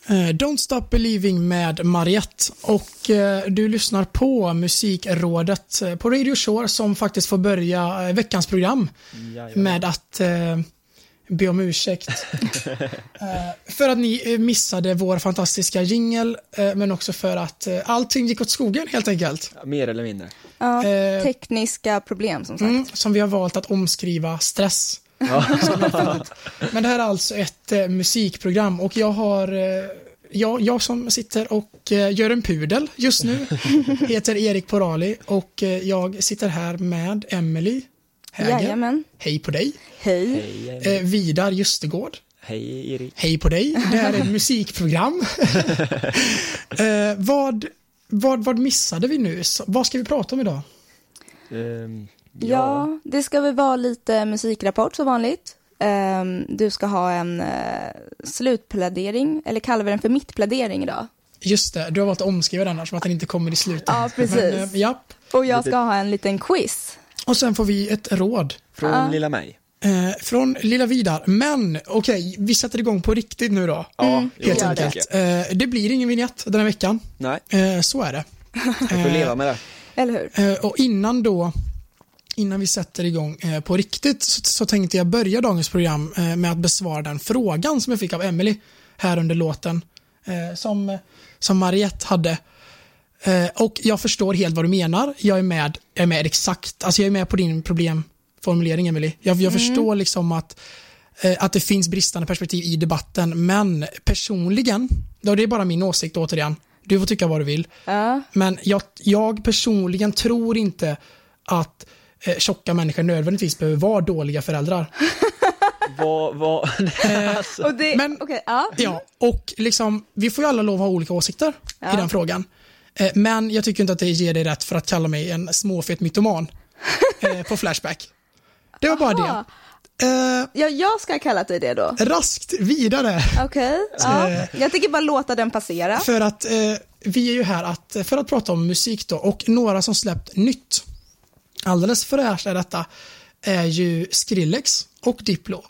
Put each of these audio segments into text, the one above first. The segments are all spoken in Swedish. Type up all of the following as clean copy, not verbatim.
Don't Stop Believing med Mariette. Och du lyssnar på Musikrådet på Radio Shore som faktiskt får börja veckans program med att be om ursäkt för att ni missade vår fantastiska jingle, men också för att allting gick åt skogen helt enkelt. Ja, mer eller mindre. Ja, tekniska problem som sagt. Som vi har valt att omskriva stress. Ja. Men det här är alltså ett musikprogram och jag har jag som sitter och gör en pudel just nu heter Erik Porali och jag sitter här med Emily Häger. Jajamän. Hej på dig. Hej. Vidar Justegård. Hej Erik. Hej på dig. Det här är ett musikprogram. Vad missade vi nu? Vad ska vi prata om idag? Ja, det ska väl vara lite musikrapport som vanligt. Du ska ha en slutplädering, eller kallar vi den för mittplädering idag. Just det, du har valt att omskriva den här som att den inte kommer i slutet. Ja, precis. Men, japp. Och jag ska ha en liten quiz. Och sen får vi ett råd. Från lilla mig. Från lilla Vidar. Men okej, vi sätter igång på riktigt nu då. Ja, helt enkelt. Det blir ingen vignett den här veckan. Nej. Så är det. Jag får leva med det. Eller hur? Och innan vi sätter igång på riktigt så tänkte jag börja dagens program med att besvara den frågan som jag fick av Emily här under låten som Mariette hade. Och jag förstår helt vad du menar. Jag är med exakt. Alltså jag är med på din problemformulering, Emily. Jag förstår liksom att det finns bristande perspektiv i debatten, men personligen, då det är bara min åsikt återigen. Du får tycka vad du vill. Men jag personligen tror inte att tjocka människor nödvändigtvis behöver vara dåliga föräldrar. Och liksom, vi får ju alla lov att ha olika åsikter i den frågan. Men jag tycker inte att det ger dig rätt för att kalla mig en småfet mytoman på Flashback. Det var bara det. Jag ska kalla dig det då. Raskt vidare. Okej. Jag tänker bara låta den passera. För att vi är ju här för att prata om musik då, och några som släppt nytt. Alldeles fräscht är detta är ju Skrillex och Diplo.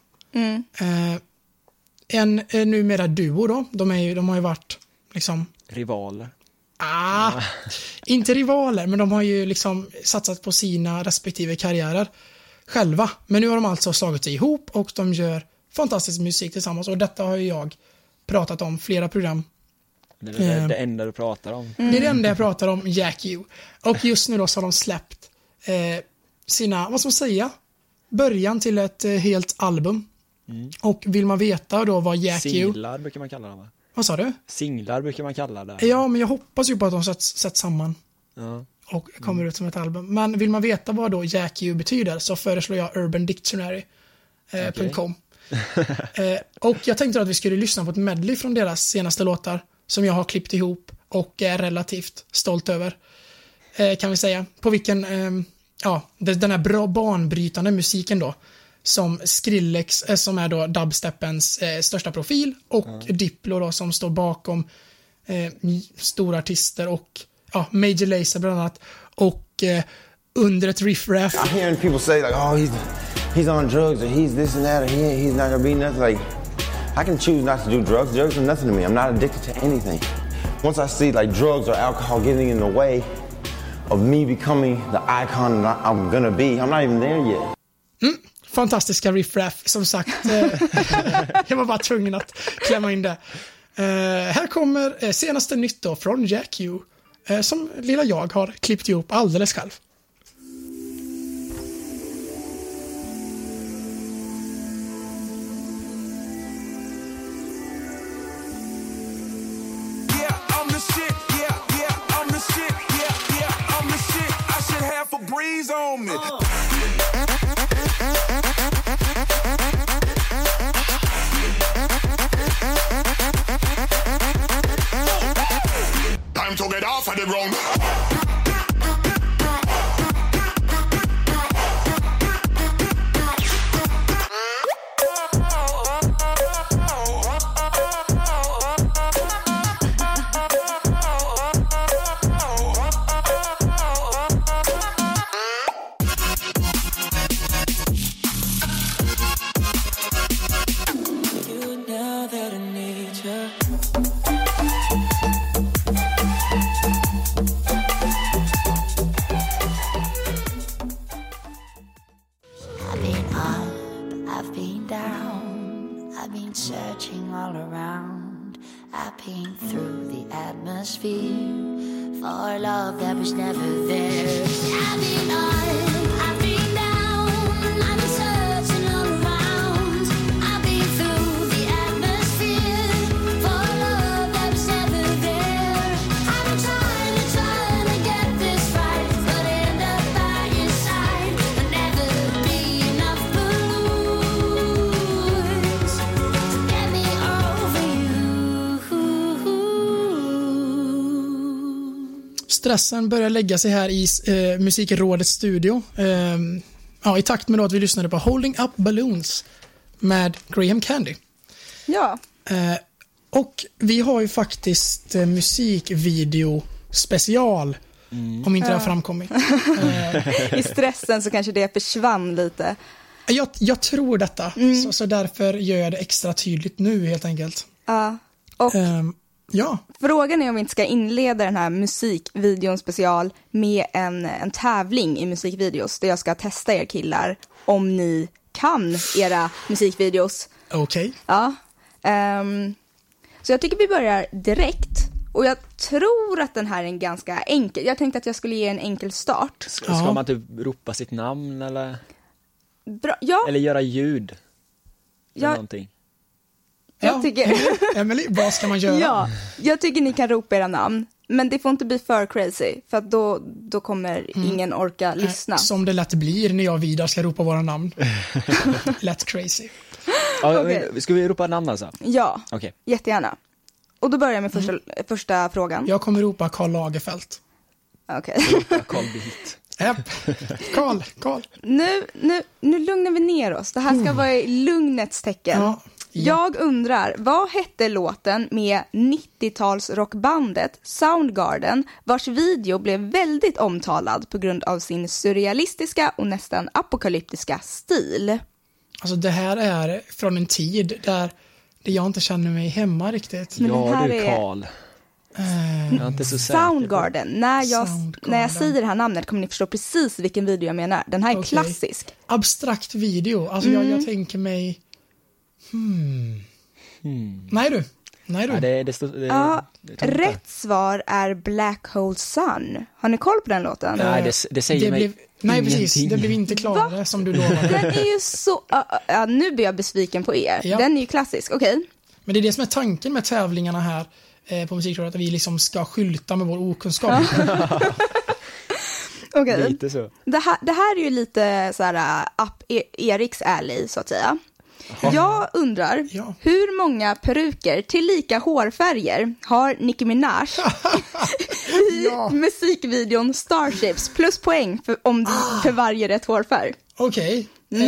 En numera duo då. De har ju varit liksom rivaler. Inte rivaler, men de har ju liksom satsat på sina respektive karriärer själva. Men nu har de alltså slagit sig ihop och de gör fantastisk musik tillsammans. Och detta har ju jag pratat om flera program. Det är det enda du pratar om. Det är det enda jag pratar om, Jack U. Och just nu då så har de släppt sina, vad ska man säga, början till ett helt album. Och vill man veta då vad Jack U... Singlar brukar man kalla dem, va? Vad sa du? Singlar brukar man kalla det. Ja, men jag hoppas ju på att de sätts samman. Ja. Och kommer ut som ett album. Men vill man veta vad då Jack U betyder så föreslår jag urbandictionary.com. Och jag tänkte att vi skulle lyssna på ett medley från deras senaste låtar som jag har klippt ihop och är relativt stolt över, kan vi säga. På vilken den här bra banbrytande musiken då som Skrillex, som är då dubstepens största profil, och Diplo då som står bakom stora artister och Major Lazer bland annat, och under ett riff-raff. I'm hearing people say like, oh, he's on drugs, or he's this and that, or he's not gonna be nothing. Like, I can choose not to do drugs. Drugs are nothing to me. I'm not addicted to anything. Once I see like drugs or alcohol getting in the way of me becoming the icon I'm gonna be, I'm not even there yet. Fantastiska riff-raff, som sagt. Jag var bara tvungen att klämma in det. Här kommer senaste nytt då från Jack U, som lilla jag har klippt ihop alldeles själv. Breeze on me. Time to get off of the ground. Now that I need you. crashing all around. I paint through the atmosphere for love that was never there. I've been up, I've been down, I've been searching all around. I've been through the atmosphere for love that was never there. I've been trying to get this right, but end up by your side. There'll never be enough balloons to get me over you. Stressen börjar lägga sig här i Musikrådets studio. I takt med att vi lyssnade på Holding Up Balloons med Graham Candy. Ja, Och vi har ju faktiskt musikvideo special, om inte det har framkommit. i stressen så kanske det försvann lite. Jag tror detta, så därför gör jag det extra tydligt nu helt enkelt. Ja, och Ja, frågan är om vi inte ska inleda den här musikvideon special med en tävling i musikvideos där jag ska testa er killar om ni kan era musikvideos. okej. Ja. Så jag tycker vi börjar direkt. Och jag tror att den här är en ganska enkel. Jag tänkte att jag skulle ge en enkel start. Ska man typ ropa sitt namn eller Bra. Ja, eller göra ljud? Eller Ja. någonting. jag tycker... Emily, vad ska man göra? Ja, jag tycker ni kan ropa era namn. Men det får inte bli för crazy. För att då kommer ingen orka lyssna. Som det lätt blir när jag och Vidar ska ropa våra namn. Lätt crazy. Ja, Okej. ska vi ropa namn alltså? Ja, Okej. jättegärna. Och då börjar jag med första frågan. Jag kommer ropa Karl Lagerfeld. Okej. Carl Bildt. Japp. Karl. Nu lugnar vi ner oss. Det här ska vara i lugnets tecken. Ja. Jag undrar, vad hette låten med 90-tals rockbandet Soundgarden, vars video blev väldigt omtalad på grund av sin surrealistiska och nästan apokalyptiska stil? Alltså det här är från en tid där jag inte känner mig hemma riktigt. Men den Ja här du är- Karl. Jag är inte så säker. Soundgarden. När jag Soundgarden. säger det här namnet kommer ni förstå precis vilken video jag menar. Den här är Okej. klassisk. Abstrakt video. Alltså jag tänker mig... Nej du. Ja, det står... Ja, det tror jag inte. rätt svar är Black Hole Sun. Har ni koll på den låten? Nej, det säger mig Nej, precis. ingenting. Det blev inte klarare som du lovade. Den är ju så... nu blir jag besviken på er. Ja. Den är ju klassisk, okej. Men det är det som är tanken med tävlingarna här på Musikrådet, att vi liksom ska skylta med vår okunskap. Okej. Lite så. Det här är ju lite så här up Eriks alley, så att säga. Jag undrar, Ja. hur många peruker till lika hårfärger har Nicki Minaj i Ja. musikvideon Starships, plus poäng för varje rätt hårfärg? Okej.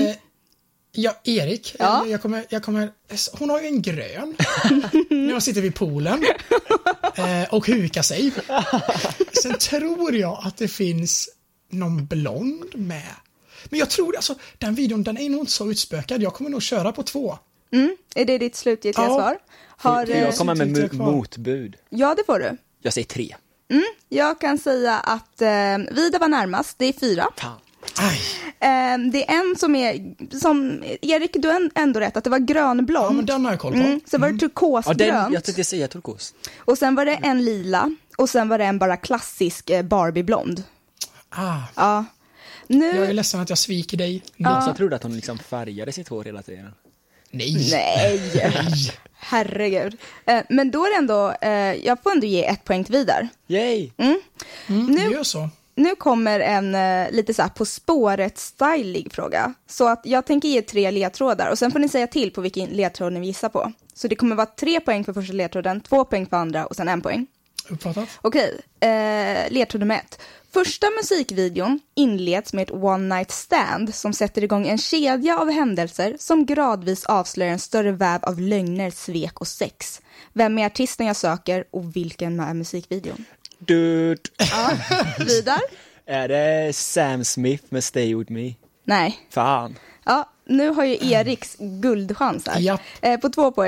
Erik. Ja. Jag kommer, hon har ju en grön. När jag sitter vid poolen. Och hukar sig. Sen tror jag att det finns någon blond med. Men jag tror, alltså, den videon, den är nog inte så utspökad. Jag kommer nog köra på 2. Är det ditt slutgiltiga Ja. svar? Har, Jag kommer med sitter kvar. motbud. ja, det får du. Jag säger 3. Jag kan säga att Vida var närmast, det är 4. Fan. Aj. Det är en som Erik, du har ändå rätt att det var Ja, grönblond. men den har jag koll på. Sen var det Ja, turkosgrönt. jag tänkte säga turkos. Och sen var det en lila. Och sen var det en bara klassisk Barbie-blond. Ja. Jag är Nu... ledsen att jag sviker dig. Någon som trodde att hon liksom färgade sitt hår hela tiden. Nej. Nej. Herregud. Men då är det ändå... jag får ändå ge 1 poäng till Vidar. Yay! Det gör så. Nu kommer en lite så här på spåret stylig fråga. Så att jag tänker ge 3 ledtrådar. Och sen får ni säga till på vilken ledtråd ni gissar på. Så det kommer vara 3 poäng för första ledtråden, 2 poäng för andra och sen 1 poäng. Uppfattat? Okej, ledtråd nummer 1. Första musikvideon inleds med ett one night stand som sätter igång en kedja av händelser som gradvis avslöjar en större väv av lögner, svek och sex. Vem är artisten jag söker och vilken är musikvideon? Dude. Ja, Vidar? Är det Sam Smith med Stay With Me? Nej. Fan. Ja, nu har ju Eriks guldchans här. Japp. På 2 poäng.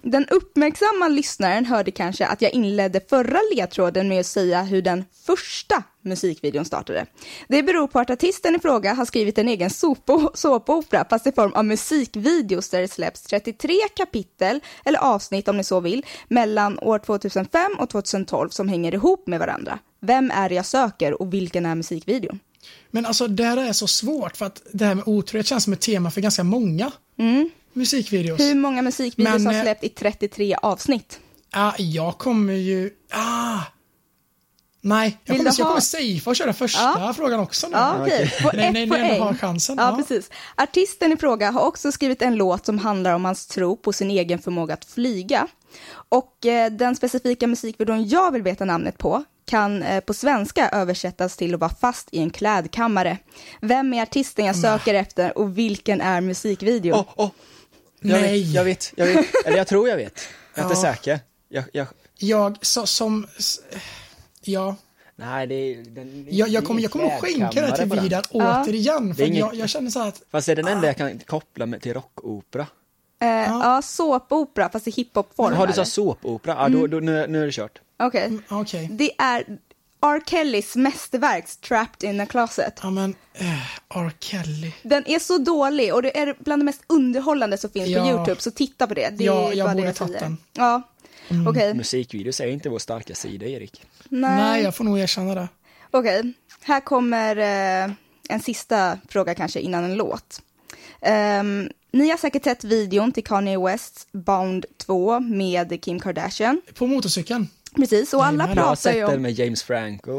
Den uppmärksamma lyssnaren hörde kanske att jag inledde förra ledtråden med att säga hur den första musikvideon startade. Det beror på att artisten i fråga har skrivit en egen såpopera fast i form av musikvideos där det släpps 33 kapitel eller avsnitt om ni så vill mellan år 2005 och 2012 som hänger ihop med varandra. Vem är det jag söker och vilken är musikvideon? Men alltså det här är så svårt för att det här med otrohet känns som ett tema för ganska många musikvideos. Hur många musikvideos har släppt i 33 avsnitt? Jag kommer ju... Nej, jag kommer safea och köra första frågan också nu. Ja, okej. På Nej, har chansen. Ja, precis. Artisten i fråga har också skrivit en låt som handlar om hans tro på sin egen förmåga att flyga. Och den specifika musikvideon jag vill veta namnet på kan på svenska översättas till att vara fast i en klädkammare. Vem är artisten jag söker efter och vilken är musikvideon? Nej. Jag vet. Eller jag tror jag vet. Jag är inte säker. Nej, jag kommer skänka det till Vidar återigen. För jag känner så här att... Fast är den enda jag kan koppla till rockopera? Såpopera, fast i hiphop-form. Har du så såpopera? Ja, då, nu är det kört. Okej. Det är R. Kellys mästerverk Trapped in a Closet. Ja, men R. Kelly. Den är så dålig och det är bland det mest underhållande som finns på YouTube, så titta på det. Jag borde ta den. Ja, okej. Musikvideos är inte vår starka sida, Erik. Nej, jag får nog erkänna det. Okej, här kommer en sista fråga kanske innan en låt. Ni har säkert sett videon till Kanye Wests Bound 2 med Kim Kardashian. På motorcykeln. Precis, och alla pratar ju om... Jag har sett den med James Franco.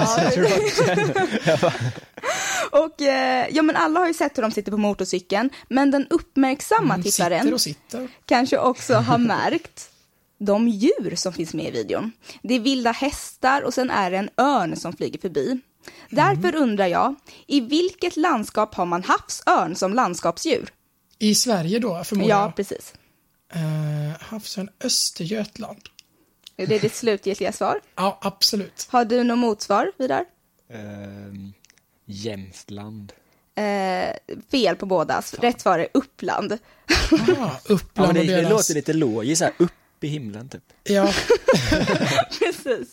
Och men alla har ju sett hur de sitter på motorcykeln. Men den uppmärksamma tittaren kanske också har märkt de djur som finns med i videon. Det är vilda hästar och sen är det en örn som flyger förbi. Därför undrar jag, i vilket landskap har man havsörn som landskapsdjur? I Sverige då, förmodligen? Ja, precis. Havsörn Östergötland. Är det ditt slutgiltiga svar? Ja, absolut. Har du något motsvar, Vidar? Jämtland. Fel på båda. Rätt svar är Uppland. Uppland och det låter lite logiskt, så här, upp i himlen typ. Ja. Precis.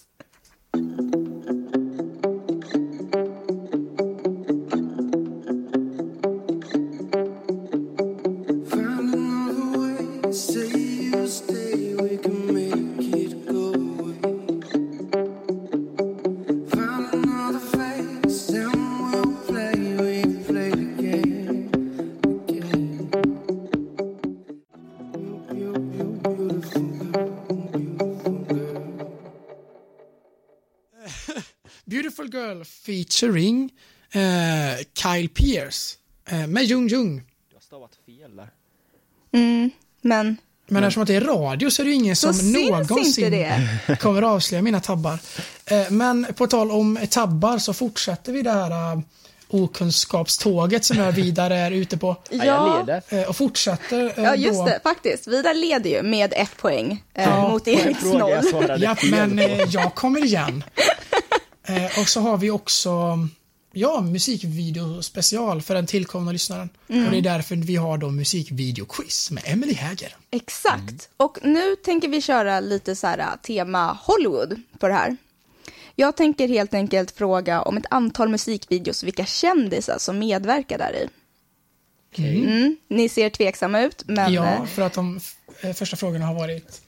Beautiful Girl featuring Kyle Pierce med Jung Jung. Du har stavat fel där. Men eftersom att det är radio så är det ju ingen som någonsin kommer att avslöja mina tabbar. Men på tal om tabbar så fortsätter vi det här okunskapståget som Vidar är ute på. Jag leder. Och fortsätter ja, just det, faktiskt. Vidar leder ju med 1 poäng mot Eriks 0. Ja, men jag kommer igen. Och så har vi också musikvideo-special för den tillkomna lyssnaren. Och det är därför vi har då musikvideo-quiz med Emily Häger. Exakt. Och nu tänker vi köra lite så här tema Hollywood på det här. Jag tänker helt enkelt fråga om ett antal musikvideos, vilka kändisar som medverkar där i. Ni ser tveksamma ut, men... Ja, för att de första frågorna har varit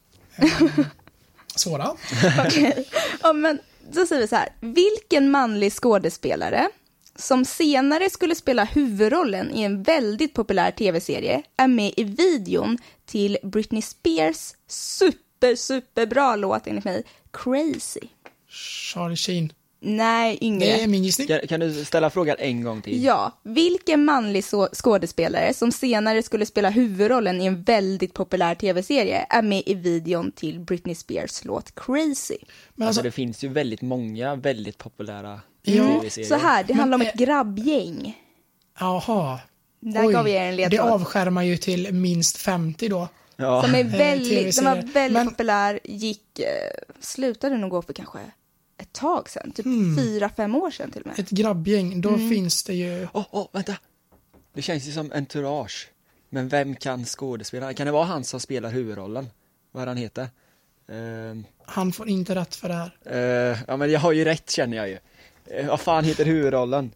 svåra. Okej. Ja, men då säger vi så här. Vilken manlig skådespelare som senare skulle spela huvudrollen i en väldigt populär tv-serie är med i videon till Britney Spears superbra låt enligt mig, Crazy? Charlie Sheen. Nej, yngre. Det är min gissning. Kan du ställa frågan en gång till? Ja, vilken manlig skådespelare som senare skulle spela huvudrollen i en väldigt populär tv-serie är med i videon till Britney Spears låt Crazy? Men alltså det finns ju väldigt många väldigt populära tv-serier. Så här, det handlar om ett grabbgäng. Jaha. Där gav vi er en ledtråd. Det avskärmar ju till minst 50 då. Ja. Som är den var väldigt populär, slutade nog gå för kanske ett tag sedan, typ 4-5 år sedan till och med. Ett grabbgäng, då finns det ju... Vänta. Det känns ju som Entourage. Men vem kan skådespela? Kan det vara han som spelar huvudrollen? Vad är han heter? Han får inte rätt för det här. Ja, men jag har ju rätt, känner jag ju. Vad fan heter huvudrollen?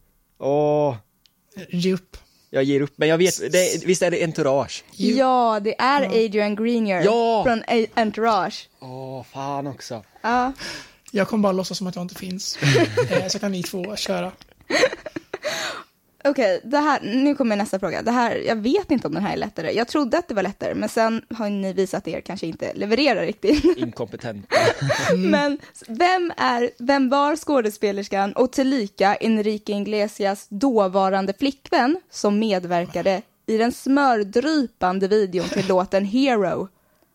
Ge upp. Jag ger upp, men jag vet, visst är det Entourage? Ja, det är Adrian Grenier från Entourage. Fan också. Ja. Jag kommer bara låtsas som att jag inte finns. Så kan ni två köra. Okej, nu kommer nästa fråga. Det här, jag vet inte om den här är lättare. Jag trodde att det var lättare, men sen har ni visat er kanske inte levererar riktigt. Inkompetent. Men vem var skådespelerskan och tillika Enrique Iglesias dåvarande flickvän som medverkade i den smördrypande videon till låten Hero?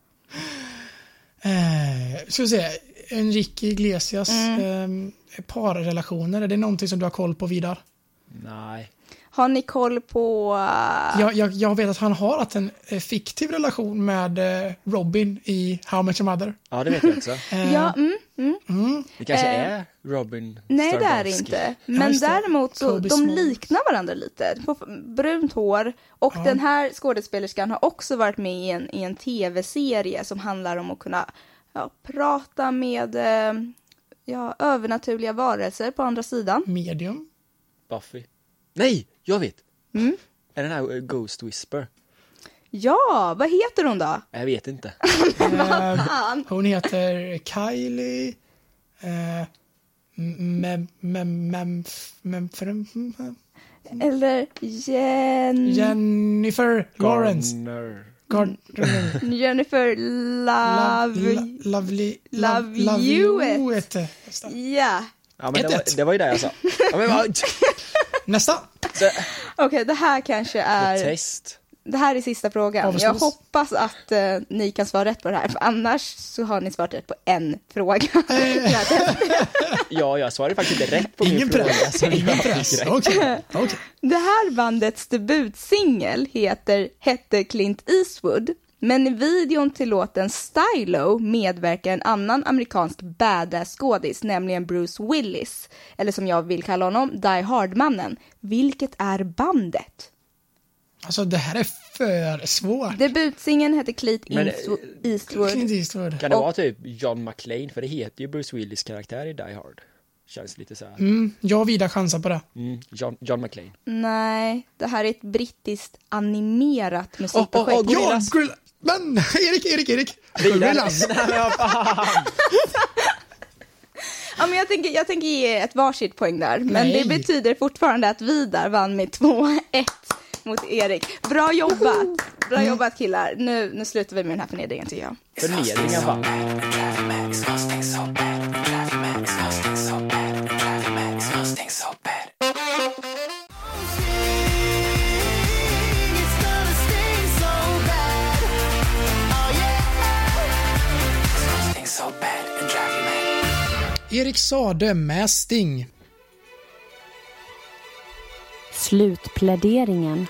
Ska vi se, Enrique Iglesias parrelationer, är det någonting som du har koll på, Vidar? Nej. Har ni koll på... Jag vet att han har haft en fiktiv relation med Robin i How I Met Your Mother. Ja, det vet jag också. Det kanske är Robin Nej, det är Starbowski. det inte. Men däremot så de liknar varandra lite. På brunt hår. Och den här skådespelerskan har också varit med i en tv-serie som handlar om att kunna prata med övernaturliga varelser på andra sidan. Medium. Buffy. Nej, jag vet. Är den här Ghost Whisper? Ja, vad heter hon då? Jag vet inte. Hon heter Kylie Eller Jennifer Lawrence. Jennifer Love Hewitt. Ja. Ja, men det var ju det jag sa. Ja, men, Nästa. Okej, det här kanske är... Test. Det här är sista frågan. Jag hoppas att ni kan svara rätt på det här. För annars så har ni svarat rätt på en fråga. Ja, jag svarade faktiskt inte rätt på min fråga. Ingen press. Okej. Det här bandets debutsingel hette Clint Eastwood. Men i videon till låten Stylo medverkar en annan amerikansk badass-skådis, nämligen Bruce Willis. Eller som jag vill kalla honom, Die Hard-mannen. Vilket är bandet? Alltså det här är för svårt. Debutsingen heter Clint Eastwood. Kan det vara typ John McClane? För det heter ju Bruce Willis karaktär i Die Hard. Känns lite så här. Jag och Vida chansar på det. John McClane. Nej, det här är ett brittiskt animerat musikprojekt. Men Erik. Gorillaz. Ja, men jag tänker ge ett varsitt poäng där. Men det betyder fortfarande att Vidar vann med 2-1 mot Erik. Bra jobbat killar. Nu slutar vi med den här förnedringen, tycker jag. Förnedringen vann. Erik Sade med Sting. Slutpläderingen.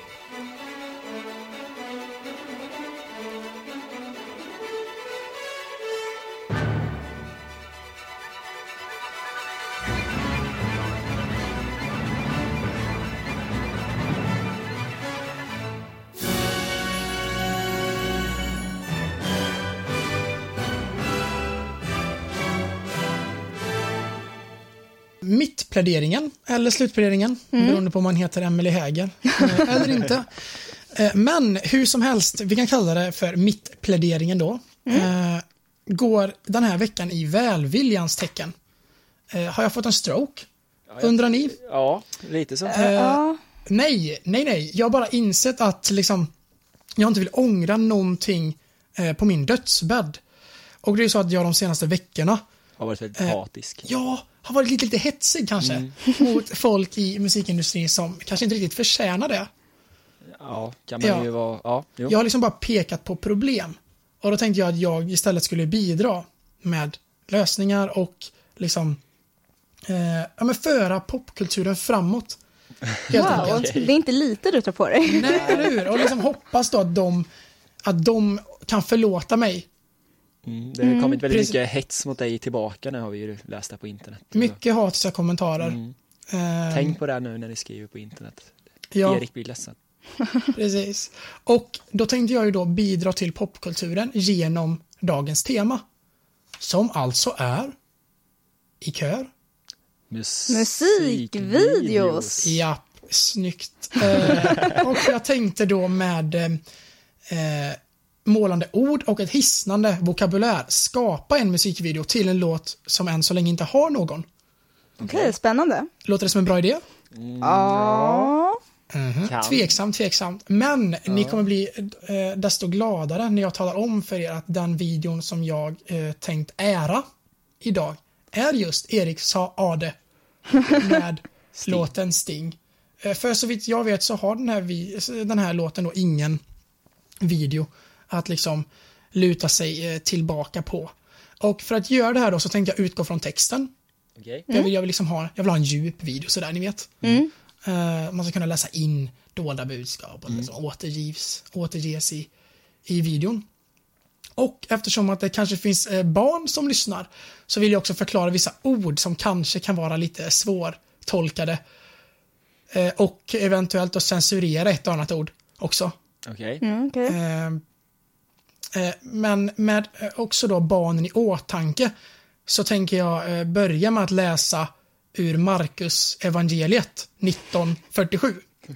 Mittpläderingen eller slutpläderingen, beroende på om man heter Emily Häger eller inte. Men hur som helst, vi kan kalla det för mittpläderingen då. Går den här veckan i välviljans tecken. Har jag fått en stroke? Undrar ni? Ja, lite så. Nej. Jag har bara insett att liksom, jag inte vill ångra någonting på min dödsbädd. Och det är så att jag de senaste veckorna har varit väldigt hatisk. Ja, har varit lite hetsig kanske mot folk i musikindustrin som kanske inte riktigt förtjänar det. Ja, kan man ju vara... Ja, jo. Jag har liksom bara pekat på problem. Och då tänkte jag att jag istället skulle bidra med lösningar och liksom föra popkulturen framåt. Helt enkelt. Det är inte lite du tar på dig. Nej, eller hur? Och liksom hoppas då att de kan förlåta mig. Det har kommit väldigt mycket hets mot dig tillbaka, nu har vi ju läst det på internet. Mycket hatiska kommentarer. Tänk på det nu när ni skriver på internet. Ja. Erik blir ledsen. Precis. Och då tänkte jag ju då bidra till popkulturen genom dagens tema. Som alltså är i kör. Musikvideos. Ja, snyggt. Och jag tänkte då med målande ord och ett hisnande vokabulär skapa en musikvideo till en låt som än så länge inte har någon. Okej, spännande. Låter det som en bra idé? Ja. Tveksamt. Men ni kommer bli desto gladare när jag talar om för er att den videon som jag tänkt ära idag är just Erik sa Ade med låten Sting. För så vitt jag vet så har den här låten då ingen video att liksom luta sig tillbaka på. Och för att göra det här då så tänkte jag utgå från texten. Okay. Jag vill ha en djup video sådär, ni vet. Man ska kunna läsa in dolda budskap och liksom återges i videon. Och eftersom att det kanske finns barn som lyssnar så vill jag också förklara vissa ord som kanske kan vara lite svårtolkade. Och eventuellt att censurera ett och annat ord också. Okej. Men med också då barnen i åtanke så tänker jag börja med att läsa ur Markus evangeliet 1947.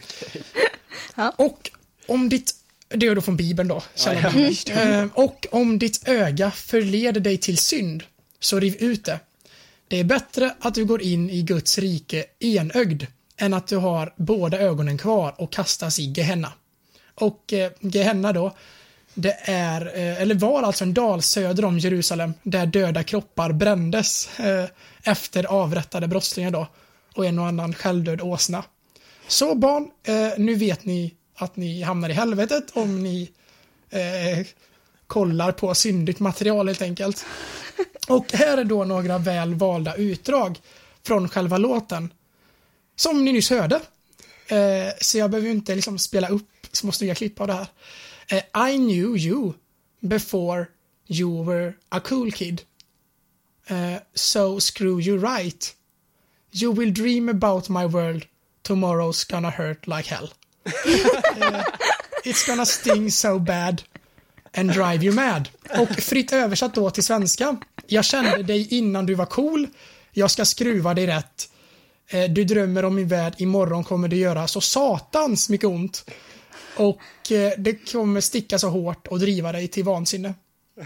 Och om ditt, det är då från Bibeln då, och om ditt öga förleder dig till synd så riv ut det. Det är bättre att du går in i Guds rike enögd än att du har båda ögonen kvar och kastas i Gehenna. Och Gehenna då, det är, eller var alltså en dal söder om Jerusalem där döda kroppar brändes efter avrättade brottslingar då och en och annan självdöd åsna. Så barn, nu vet ni att ni hamnar i helvetet om ni kollar på syndigt material helt enkelt. Och här är då några väl valda utdrag från själva låten som ni nyss hörde. Så jag behöver ju inte liksom spela upp, så måste jag klippa av det här. I knew you before you were a cool kid. So screw you right. You will dream about my world. Tomorrow's gonna hurt like hell. It's gonna sting so bad and drive you mad. Och fritt översatt då till svenska. Jag kände dig innan du var cool. Jag ska skruva dig rätt. Du drömmer om min värld. Imorgon kommer du göra så satans mycket ont. Och det kommer sticka så hårt och driva dig till vansinne.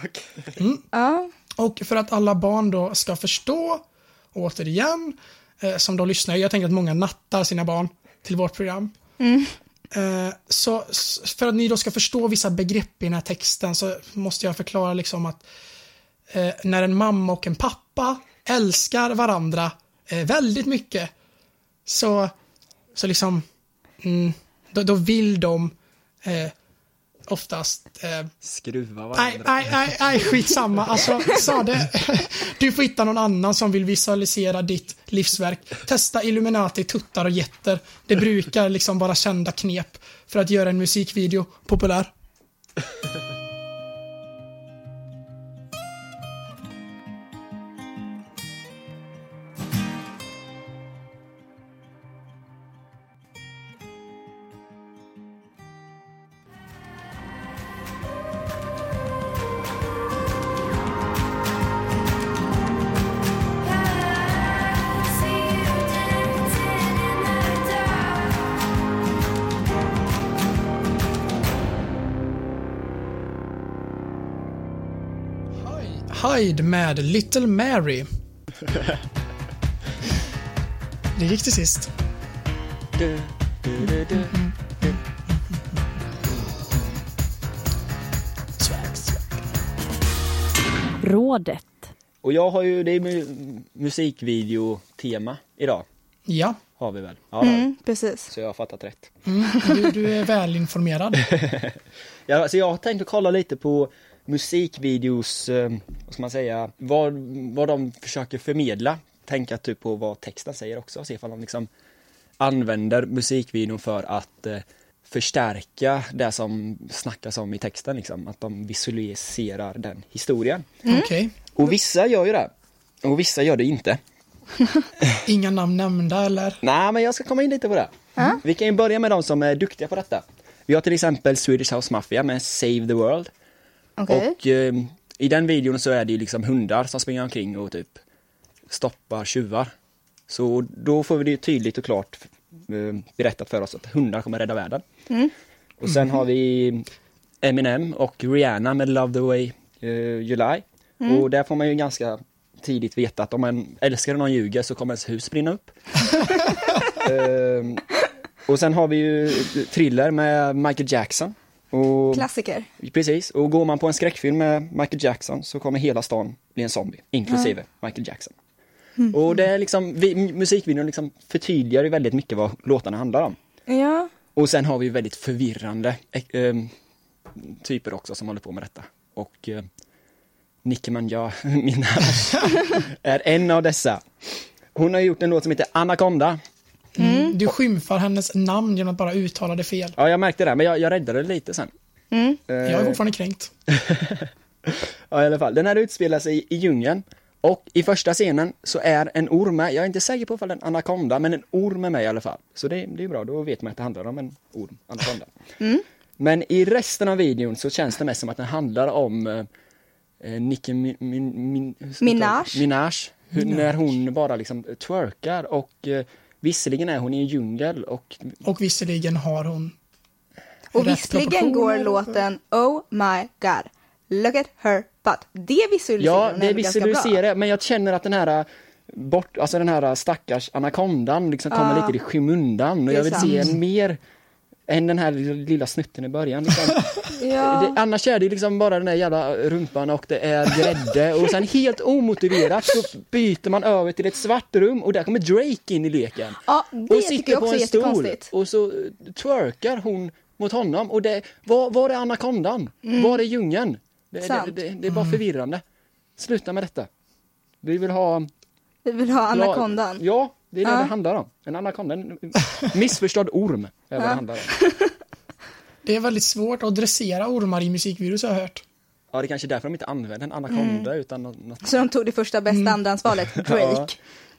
Och för att alla barn då ska förstå, återigen, som då lyssnar, jag tänker att många nattar sina barn till vårt program. Så för att ni då ska förstå vissa begrepp i den här texten så måste jag förklara liksom att när en mamma och en pappa älskar varandra väldigt mycket så liksom då vill de oftast skruva varandra. Nej, skitsamma. Alltså, sa det. Du får hitta någon annan som vill visualisera ditt livsverk. Testa Illuminati, tuttar och jätter. Det brukar liksom vara kända knep för att göra en musikvideo populär. Hide med Little Mary. Det gick till sist. Rådet. Och jag har ju, det är musikvideo-tema idag. Ja. Har vi väl? Ja, precis. Så jag har fattat rätt. Du är välinformerad. Ja, så jag har tänkt att kolla lite på musikvideos, vad ska man säga, vad de försöker förmedla. Tänka typ på vad texten säger också. Se ifall de liksom använder musikvideon för att förstärka det som snackas om i texten. Liksom. Att de visualiserar den historien. Okej. Och vissa gör ju det. Och vissa gör det inte. Inga namn nämnda eller? Nej, men jag ska komma in lite på det. Vi kan ju börja med de som är duktiga på detta. Vi har till exempel Swedish House Mafia med Save the World. Okej. Och i den videon så är det ju liksom hundar som springer omkring och typ stoppar tjuvar. Så då får vi det tydligt och klart berättat för oss att hundar kommer rädda världen. Och sen har vi Eminem och Rihanna med Love the Way You Lie. Och där får man ju ganska tidigt veta att om man älskar någon ljuger så kommer ens hus brinna upp. Och sen har vi ju Thriller med Michael Jackson. Och, Klassiker. precis, och går man på en skräckfilm med Michael Jackson så kommer hela stan bli en zombie, inklusive Michael Jackson. Och det är liksom, musikvideon liksom förtydligar ju väldigt mycket vad låtarna handlar om. Ja. Och sen har vi väldigt förvirrande typer också som håller på med detta. Och Nicki Minaj är en av dessa. Hon har gjort en låt som heter Anaconda. Du skymfar hennes namn genom att bara uttala det fel. Ja, jag märkte det, men jag räddade det lite sen. Jag är fortfarande kränkt. Ja, i alla fall. Den här utspelar sig i djungeln. Och i första scenen så är en orm med. Jag är inte säker på ifall det är en anakonda, men en orm är med i alla fall. Så det är bra, då vet man att det handlar om en orm, anakonda. Men i resten av videon så känns det mest som att den handlar om Nicki Minaj. När hon bara liksom twerkar och visserligen är hon i en djungel Och visserligen har hon Och rätt visserligen proportioner. går låten Oh my god, look at her butt. Det visualiserar ja, den det ändå ganska bra. visualiserar, men jag känner att den här stackars anakondan liksom kommer lite i skymundan och jag vill se en mer än den här lilla snutten i början liksom. Annars är det liksom bara den där jävla rumpan och det är grädde och sen helt omotiverat så byter man över till ett svart rum och där kommer Drake in i leken. Ja, det och tycker jag också är jättekonstigt. och så twerkar hon mot honom och det var är anakondan? Var är djungeln? Det är bara förvirrande. Sluta med detta. Vi vill ha anakondan. Ja, det är det handlar om. En anakonda, en missförstådd orm är vad det handlar om. Det är väldigt svårt att dressera ormar i musikvideos har jag hört. Ja, det är kanske därför de inte använder en anakonda utan något. Så de tog det första bästa andrahandsvalet, Drake.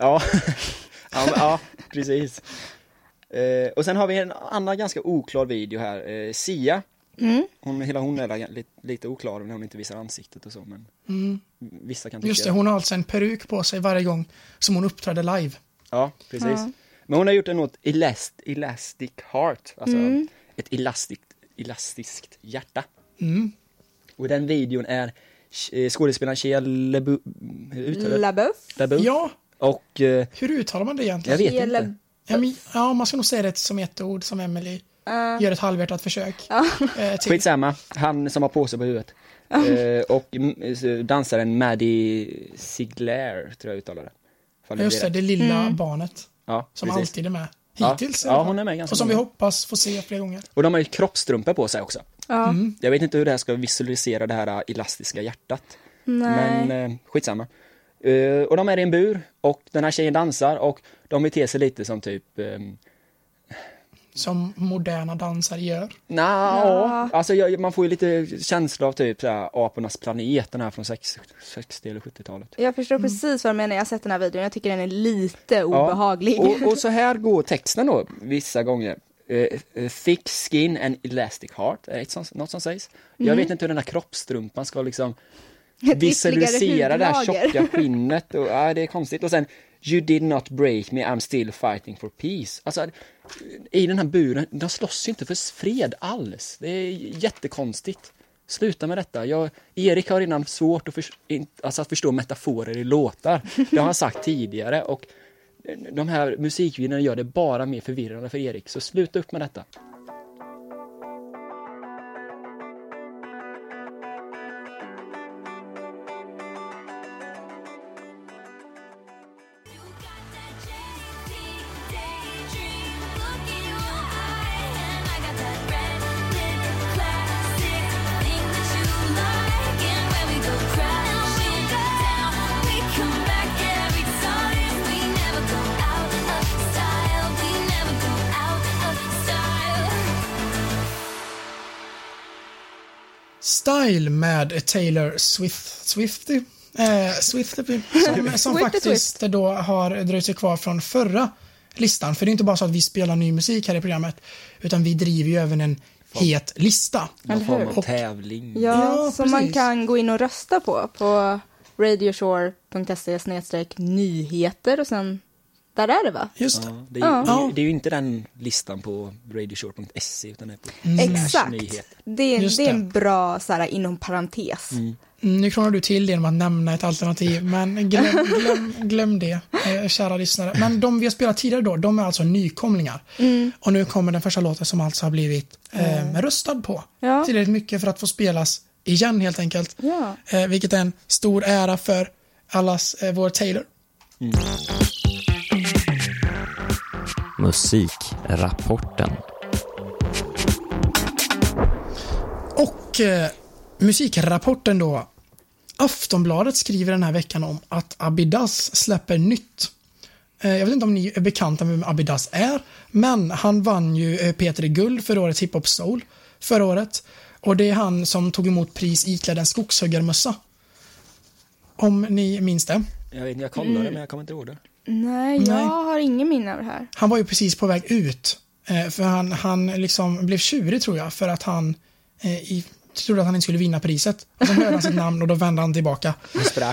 Ja, precis. Och sen har vi en annan ganska oklar video här. Sia. Hon är lite oklar när hon inte visar ansiktet och så, men vissa kan tycka. Just det, hon har alltså en peruk på sig varje gång som hon uppträder live. Ja, precis. Men hon har gjort en något elastic heart, alltså ett elastiskt hjärta. Och den videon är skådespelaren Shia LaBeouf. Ja, Och hur uttalar man det egentligen? jag vet inte. Ja, man ska nog säga det som ett ord som Emily gör ett halvhjärtat försök. Till. Skitsamma, han som har på sig på huvudet. Och dansaren Maddie Ziegler, tror jag uttalar det. Just det lilla barnet Ja, som precis. alltid är med. Hittills. Ja, hon är med ganska och som vi många. hoppas få se flera gånger. Och de har ju kroppstrumpor på sig också. Jag vet inte hur det här ska visualisera det här elastiska hjärtat. Nej. Men skitsamma. Och de är i en bur och den här tjejen dansar och de beter sig lite som typ Som moderna dansare gör. Alltså man får ju lite känsla av typ såhär, Apornas planet, den här från 60 eller 70-talet. Jag förstår precis vad du menar. Jag har sett den här videon. Jag tycker den är lite obehaglig. Och så här går texten då vissa gånger. Thick skin and elastic heart, något som sägs. Jag vet inte hur den här kroppstrumpan ska liksom visualisera det här tjocka skinnet. Och, det är konstigt. Och sen, you did not break me, I'm still fighting for peace. Alltså, i den här buren, de slåss ju inte för fred alls. Det är jättekonstigt. Sluta med detta. Erik har redan svårt att förstå metaforer i låtar. Det har han sagt tidigare. Och de här musikvideorna gör det bara mer förvirrande för Erik. Så sluta upp med detta. Style med Taylor Swifty som faktiskt då har dröjt sig kvar från förra listan. För det är inte bara så att vi spelar ny musik här i programmet, utan vi driver ju även en het lista. Någon form av tävling. Ja, som man precis. kan gå in och rösta på radioshore.se/nyheter och sen där är det va? Just det. Ja, det är ju inte den listan på radioshore.se utan det är på Exakt. nyheter. Det Just är en bra så här, inom parentes. Nu krånglar du till det genom att nämna ett alternativ, men glöm det, kära lyssnare. Men de vi har spelat tidigare då, de är alltså nykomlingar. Och nu kommer den första låten som alltså har blivit röstad på. Ja. Tillräckligt mycket för att få spelas igen helt enkelt. Ja. Vilket är en stor ära för allas vår Taylor. Musikrapporten. Och musikrapporten då. Aftonbladet skriver den här veckan om att Abidas släpper nytt. Jag vet inte om ni är bekanta med vem Abidas är, men han vann ju P3 Guld för årets Hip Hop Soul förra året. Och det är han som tog emot pris iklädd en skogshuggarmössa. Om ni minns det. Jag vet inte, jag kollade men jag kommer inte ihåg det. Nej, jag har ingen minne av det här. Han var ju precis på väg ut. För han liksom blev tjurig tror jag, för att han trodde att han inte skulle vinna priset. Och så hörde han sitt namn och då vände han tillbaka. Han sprang.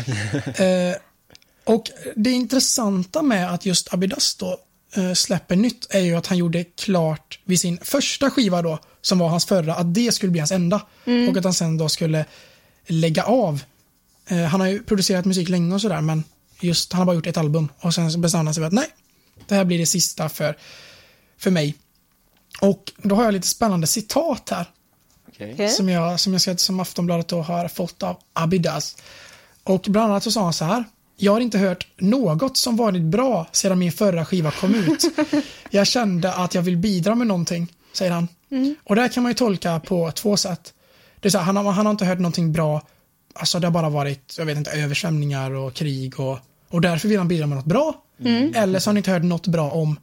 Och det intressanta med att just Abidas då släpper nytt är ju att han gjorde klart vid sin första skiva då, som var hans förra, att det skulle bli hans enda. Och att han sen då skulle lägga av. Han har ju producerat musik länge och sådär, men just han har bara gjort ett album och sen bestämde han sig för att nej, det här blir det sista för mig. Och då har jag lite spännande citat här. Okay. Som Aftonbladet då har fått av Abidas. Och bland annat så sa han så här: jag har inte hört något som varit bra sedan min förra skiva kom ut. Jag kände att jag vill bidra med någonting, säger han. Och där kan man ju tolka på två sätt. Det är så här, han har inte hört någonting bra. Alltså det har bara varit, jag vet inte, översvämningar och krig och därför vill han bidra med något bra. Eller så har han inte hört något bra om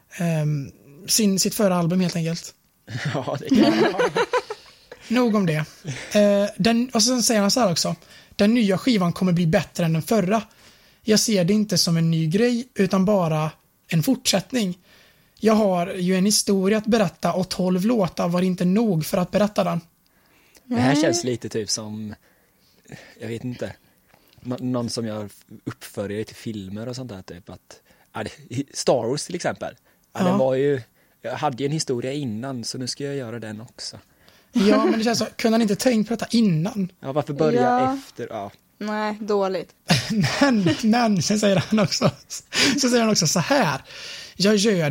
sitt förra album helt enkelt. Ja, det kan vara. Nog om det. Och sen säger han så här också: den nya skivan kommer bli bättre än den förra. Jag ser det inte som en ny grej utan bara en fortsättning. Jag har ju en historia att berätta och 12 låtar var inte nog för att berätta den. Det här känns lite typ som, jag vet inte, någon som gör uppföljare till filmer och sånt där typ att, Star Wars till exempel. Den var ju, jag hade ju en historia innan så nu ska jag göra den också. Ja, men det känns så, kunde han inte tänkt på detta innan? Ja, varför börja efter? Ja. Nej, dåligt. men sen säger han också så här: jag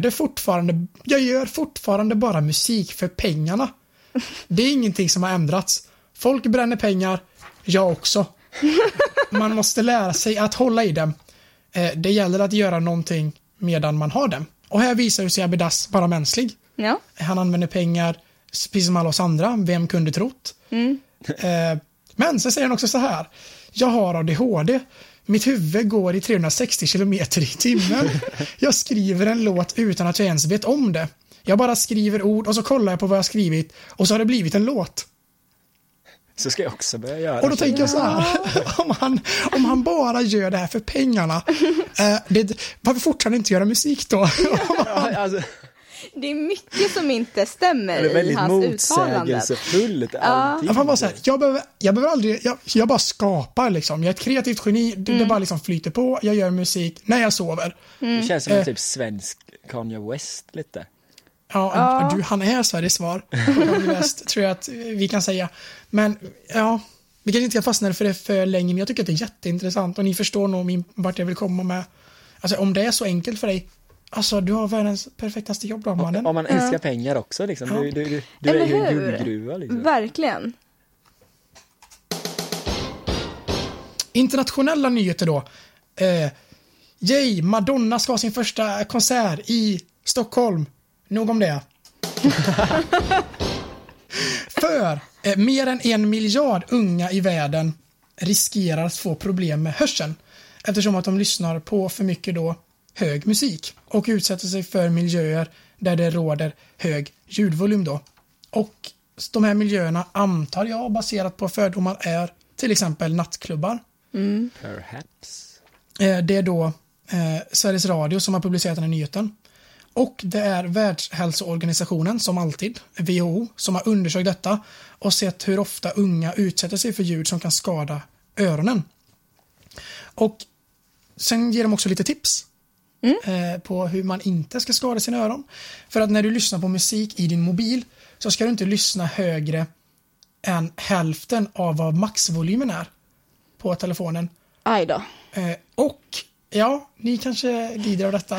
gör fortfarande bara musik för pengarna. Det är ingenting som har ändrats. Folk bränner pengar, jag också. Man måste lära sig att hålla i dem. Det gäller att göra någonting medan man har dem. Och här visar ju sig Abidas bara mänsklig. Ja. Han använder pengar precis som alla oss andra. Vem kunde trott? Men så säger han också så här: jag har ADHD. Mitt huvud går i 360 kilometer i timmen. Jag skriver en låt utan att jag ens vet om det. Jag bara skriver ord och så kollar jag på vad jag skrivit och så har det blivit en låt. Så ska jag också börja göra. Och då tänker jag så här: om han bara gör det här för pengarna, varför fortfarande inte göra musik då? Alltså, det är mycket som inte stämmer i hans uttalanden. Han bara så här, jag behöver aldrig, jag bara skapar liksom. Jag är ett kreativt geni, det bara liksom flyter på. Jag gör musik när jag sover. Det känns som en typ svensk Kanye West lite. Ja. Han är Sveriges svar. Kanye West tror jag att vi kan säga. Men ja, vi kanske inte ska fastna för det för länge, men jag tycker att det är jätteintressant och ni förstår nog vart jag vill komma med. Alltså om det är så enkelt för dig, alltså du har världens perfektaste jobb då, mannen. Om man älskar pengar också liksom. Du är ju en guldgruva liksom. Verkligen. Internationella nyheter då. Madonna ska ha sin första konsert i Stockholm. Nog om det. För mer än 1 miljard unga i världen riskerar att få problem med hörseln eftersom att de lyssnar på för mycket då hög musik och utsätter sig för miljöer där det råder hög ljudvolym då. Och de här miljöerna antar jag, baserat på fördomar, är till exempel nattklubbar. Perhaps. Det är då Sveriges Radio som har publicerat den här nyheten. Och det är Världshälsoorganisationen, som alltid, WHO, som har undersökt detta och sett hur ofta unga utsätter sig för ljud som kan skada öronen. Och sen ger de också lite tips på hur man inte ska skada sina öron. För att när du lyssnar på musik i din mobil så ska du inte lyssna högre än hälften av vad maxvolymen är på telefonen. Aj då. Och, ja, ni kanske lider av detta.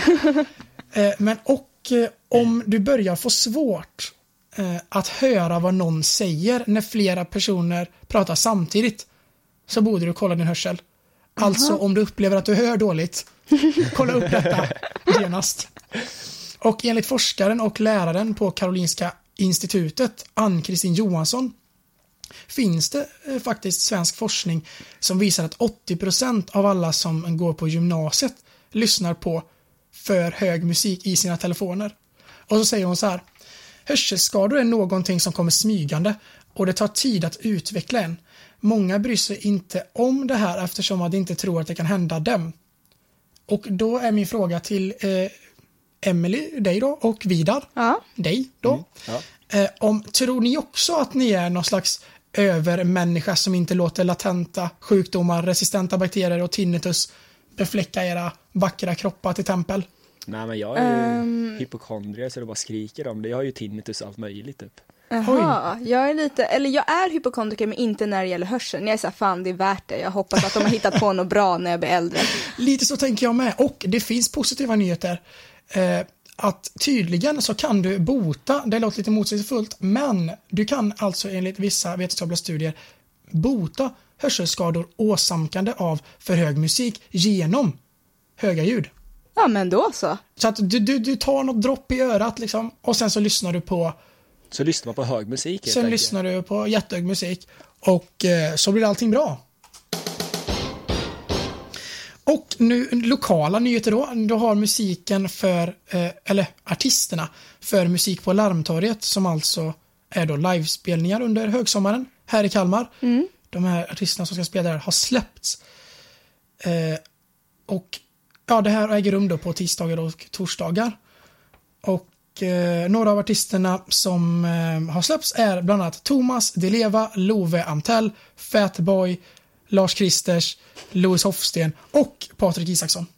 Om du börjar få svårt att höra vad någon säger när flera personer pratar samtidigt, så borde du kolla din hörsel. Alltså om du upplever att du hör dåligt, kolla upp detta genast. Och enligt forskaren och läraren på Karolinska institutet, Ann-Kristin Johansson, finns det faktiskt svensk forskning som visar att 80% av alla som går på gymnasiet lyssnar på för hög musik i sina telefoner. Och så säger hon så här: hörselskador är någonting som kommer smygande och det tar tid att utveckla en. Många bryr sig inte om det här eftersom man inte tror att det kan hända dem. Och då är min fråga till Emily, dig då, och Vidar, dig då. Tror ni också att ni är någon slags övermänniska som inte låter latenta sjukdomar, resistenta bakterier och tinnitus befläcka era vackra kroppar till tempel? Nej, men jag är ju hypokondrier så det bara skriker om det. Jag har ju tinnitus och allt möjligt typ. Jaha, jag är hypokondriker men inte när det gäller hörseln. Jag är så här, fan det är värt det. Jag hoppas att de har hittat på något bra när jag blir äldre. Lite så tänker jag med. Och det finns positiva nyheter. Att tydligen så kan du bota, det låter lite motsägelsefullt, men du kan alltså enligt vissa vetenskapliga studier bota hörselskador åsamkande av för hög musik genom höga ljud. Ja, men då så. Så att du tar något dropp i örat liksom, och sen så lyssnar du på... Så lyssnar man på hög musik. Sen lyssnar du på jättehög musik och så blir allting bra. Och nu lokala nyheter då har musiken för, eller artisterna för musik på Larmtorget, som alltså är då livespelningar under högsommaren här i Kalmar. De här artisterna som ska spela där har släppts. Och ja, det här äger rum då på tisdagar och torsdagar. Och några av artisterna som har släppts är bland annat Thomas Di Leva, Love Antell, Fatboy, Lars Kristers, Louis Hofsten och Patrik Isaksson.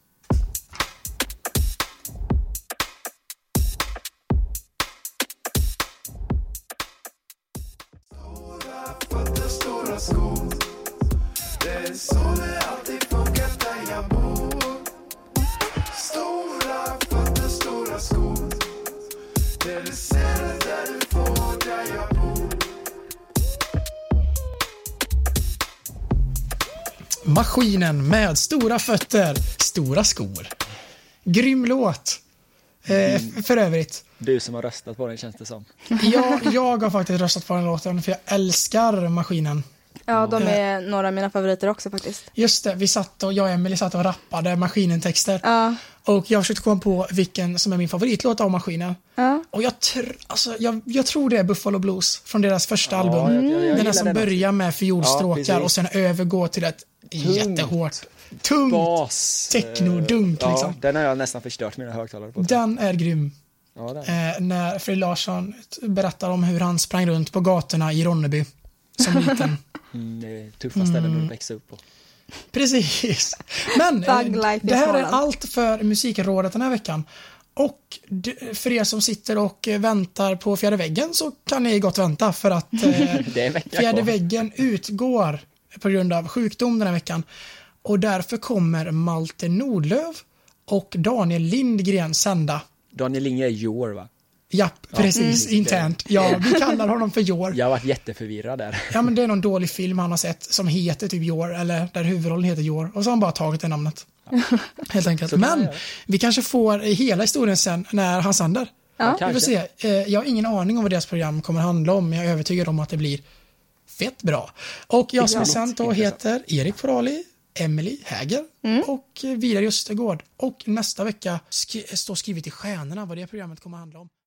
Stora skor. Det är så det alltid funkar där jag bor. Stora fötter, stora skor. Det du ser där du får där jag bor. Maskinen med stora fötter, stora skor. Grym låt. För övrigt. Du som har röstat på den, känns det som. Jag har faktiskt röstat på den låten för jag älskar Maskinen. Ja, de är några av mina favoriter också faktiskt. Just det, jag och Emily satt och rappade Maskinen-texter. Och jag försökte komma på vilken som är min favoritlåt av Maskinen. Och jag tror det är Buffalo Blues från deras första album. Den här som börjar med fiolstråkar och sen övergår till ett jättehårt, tungt techno-dunk. Liksom. Den har jag nästan förstört mina högtalare på. Den är grym. Ja, när Fredrik Larsson berättar om hur han sprang runt på gatorna i Ronneby som liten. Det är tuffa ställen att växa upp på. Precis. Men det här är allt för Musikrådet den här veckan. Och för er som sitter och väntar på fjärde väggen så kan ni gott vänta, för att fjärde väggen utgår på grund av sjukdom den här veckan. Och därför kommer Malte Nordlöf och Daniel Lindgren sända. Daniel Lindgren är Jor, va? Ja, precis, internt. Ja, vi kallar honom för Jor. Jag har varit jätteförvirrad där. Ja, men det är någon dålig film han har sett som heter typ Jor, eller där huvudrollen heter Jor. Och så har han bara tagit det namnet. Helt enkelt. Men vi kanske får hela historien sen när han sänder. Ja, vi får se. Jag har ingen aning om vad deras program kommer handla om, men jag är övertygad om att det blir fett bra. Och jag som är sänd då heter Erik Forali, Emily Häger och Vidar Östergård. Och nästa vecka står skrivet i stjärnorna vad det programmet kommer handla om.